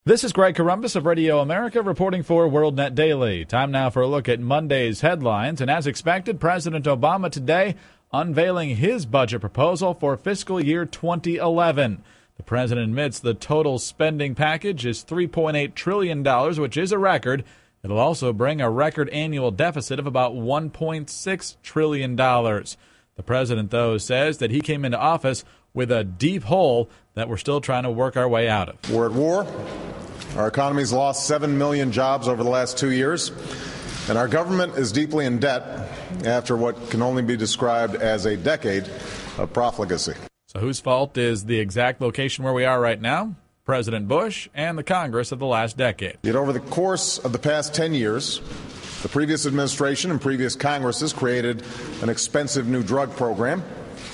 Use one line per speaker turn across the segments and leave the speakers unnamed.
This is Greg Corombos of Radio America reporting for WorldNet Daily. Time now for a look at Monday's headlines. And as expected, President Obama today unveiling his budget proposal for fiscal year 2011. The president admits the total spending package is $3.8 trillion, which is a record. It'll also bring a record annual deficit of about $1.6 trillion. The president, though, says that he came into office with a deep hole that we're still trying to work our way out of.
We're at war. Our economy's lost 7 million jobs over the last 2 years, and our government is deeply in debt after what can only be described as a decade of profligacy.
So whose fault is the exact location where we are right now? President Bush and the Congress of the last decade.
Yet over the course of the past 10 years, the previous administration and previous Congresses created an expensive new drug program,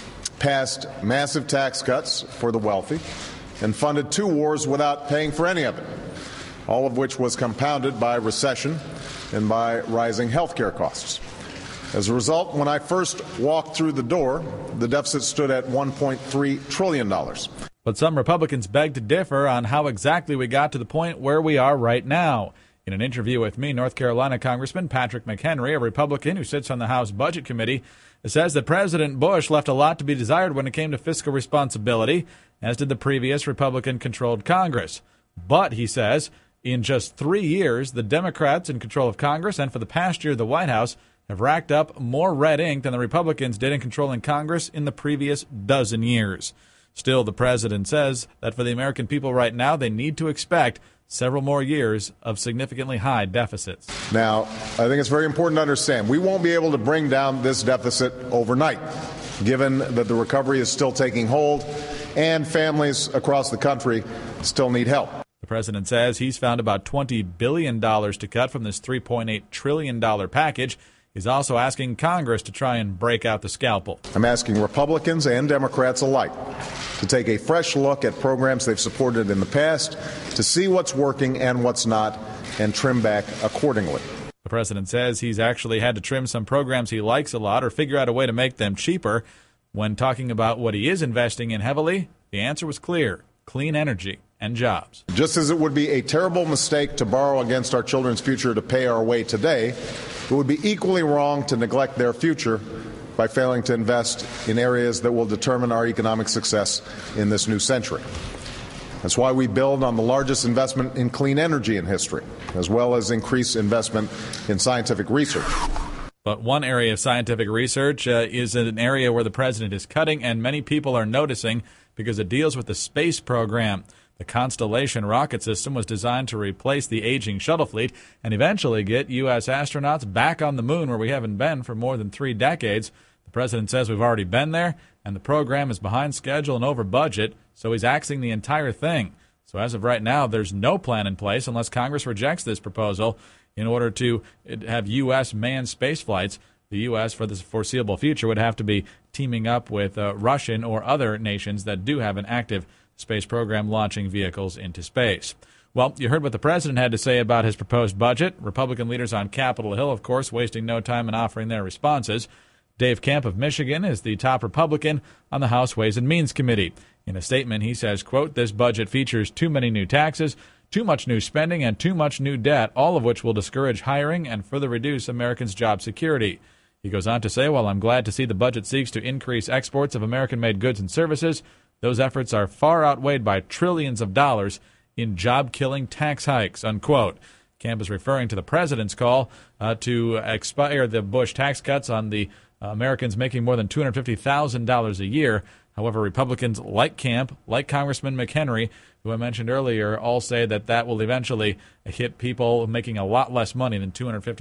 passed massive tax cuts for the wealthy, and funded 2 wars without paying for any of it, all of which was compounded by recession and by rising health care costs. As a result, when I first walked through the door, the deficit stood at $1.3 trillion.
But some Republicans beg to differ on how exactly we got to the point where we are right now. In an interview with me, North Carolina Congressman Patrick McHenry, a Republican who sits on the House Budget Committee, says that President Bush left a lot to be desired when it came to fiscal responsibility, as did the previous Republican-controlled Congress. But, he says, in just 3 years, the Democrats in control of Congress and for the past year the White House have racked up more red ink than the Republicans did in controlling Congress in the previous dozen years. Still, the president says that for the American people right now, they need to expect several more years of significantly high deficits.
Now, I think it's very important to understand, we won't be able to bring down this deficit overnight, given that the recovery is still taking hold and families across the country still need help.
The president says he's found about $20 billion to cut from this $3.8 trillion package. He's also asking Congress to try and break out the scalpel.
I'm asking Republicans and Democrats alike to take a fresh look at programs they've supported in the past, to see what's working and what's not, and trim back accordingly.
The president says he's actually had to trim some programs he likes a lot or figure out a way to make them cheaper. When talking about what he is investing in heavily, the answer was clear: clean energy and jobs.
Just as it would be a terrible mistake to borrow against our children's future to pay our way today, it would be equally wrong to neglect their future by failing to invest in areas that will determine our economic success in this new century. That's why we build on the largest investment in clean energy in history, as well as increased investment in scientific research.
But one area of scientific research is an area where the president is cutting, and many people are noticing because it deals with the space program. The Constellation rocket system was designed to replace the aging shuttle fleet and eventually get U.S. astronauts back on the moon, where we haven't been for more than 3 decades. The president says we've already been there, and the program is behind schedule and over budget, so he's axing the entire thing. So as of right now, there's no plan in place unless Congress rejects this proposal in order to have U.S. manned space flights. The U.S., for the foreseeable future, would have to be teaming up with Russian or other nations that do have an active space program launching vehicles into space. Well, you heard what the president had to say about his proposed budget. Republican leaders on Capitol Hill, of course, wasting no time in offering their responses. Dave Camp of Michigan is the top Republican on the House Ways and Means Committee. In a statement, he says, quote, "This budget features too many new taxes, too much new spending, and too much new debt, all of which will discourage hiring and further reduce Americans' job security." He goes on to say, "While I'm glad to see the budget seeks to increase exports of American-made goods and services, those efforts are far outweighed by trillions of dollars in job-killing tax hikes," unquote. Camp is referring to the president's call to expire the Bush tax cuts on the Americans making more than $250,000 a year. However, Republicans like Camp, like Congressman McHenry, who I mentioned earlier, all say that that will eventually hit people making a lot less money than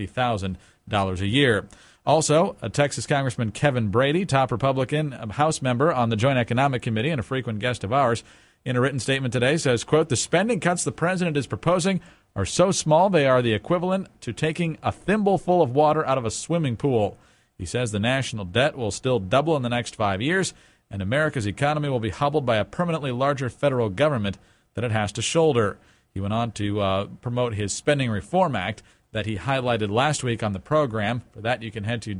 $250,000 a year. Also, Texas Congressman Kevin Brady, top Republican House member on the Joint Economic Committee and a frequent guest of ours, in a written statement today says, quote, "The spending cuts the president is proposing are so small they are the equivalent to taking a thimbleful of water out of a swimming pool." He says the national debt will still double in the next 5 years, and America's economy will be hobbled by a permanently larger federal government that it has to shoulder. He went on to promote his Spending Reform Act that he highlighted last week on the program. For that, you can head to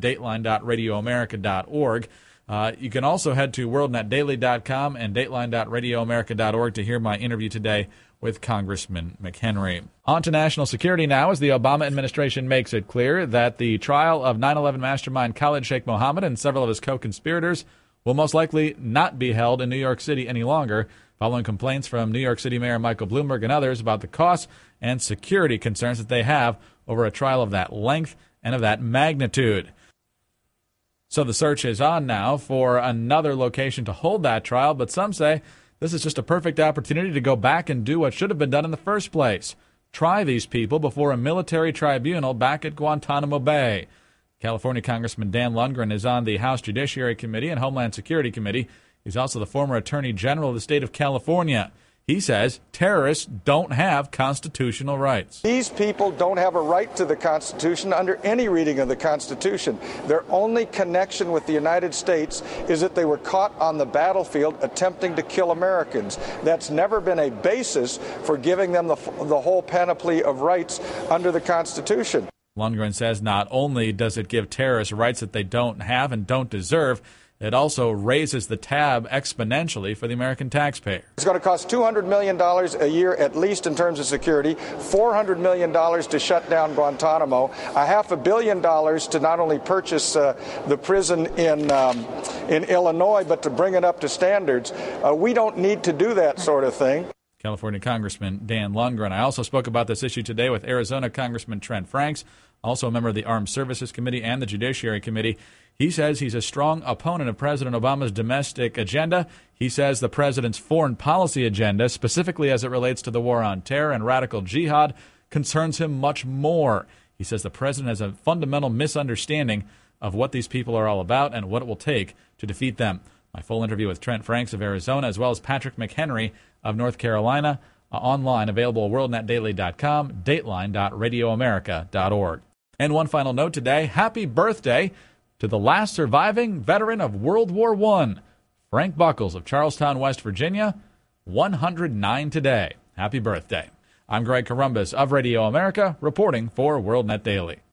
dateline.radioamerica.org. You can also head to worldnetdaily.com and dateline.radioamerica.org to hear my interview today with Congressman McHenry. On to national security now, as the Obama administration makes it clear that the trial of 9/11 mastermind Khalid Sheikh Mohammed and several of his co-conspirators will most likely not be held in New York City any longer, following complaints from New York City Mayor Michael Bloomberg and others about the costs and security concerns that they have over a trial of that length and of that magnitude. So the search is on now for another location to hold that trial, but some say this is just a perfect opportunity to go back and do what should have been done in the first place. Try these people before a military tribunal back at Guantanamo Bay. California Congressman Dan Lundgren is on the House Judiciary Committee and Homeland Security Committee. He's also the former Attorney General of the state of California. He says terrorists don't have constitutional rights.
These people don't have a right to the Constitution under any reading of the Constitution. Their only connection with the United States is that they were caught on the battlefield attempting to kill Americans. That's never been a basis for giving them the whole panoply of rights under the Constitution.
Lundgren says not only does it give terrorists rights that they don't have and don't deserve, it also raises the tab exponentially for the American taxpayer.
It's going to cost $200 million a year at least in terms of security, $400 million to shut down Guantanamo, $500 million to not only purchase the prison in Illinois, but to bring it up to standards. We don't need to do that sort of thing.
California Congressman Dan Lundgren. I also spoke about this issue today with Arizona Congressman Trent Franks, also a member of the Armed Services Committee and the Judiciary Committee. He says he's a strong opponent of President Obama's domestic agenda. He says the president's foreign policy agenda, specifically as it relates to the war on terror and radical jihad, concerns him much more. He says the president has a fundamental misunderstanding of what these people are all about and what it will take to defeat them. My full interview with Trent Franks of Arizona, as well as Patrick McHenry of North Carolina, online, available at worldnetdaily.com, dateline.radioamerica.org. And one final note today, happy birthday to the last surviving veteran of World War I, Frank Buckles of Charlestown, West Virginia, 109 today. Happy birthday. I'm Greg Corombos of Radio America, reporting for WorldNet Daily.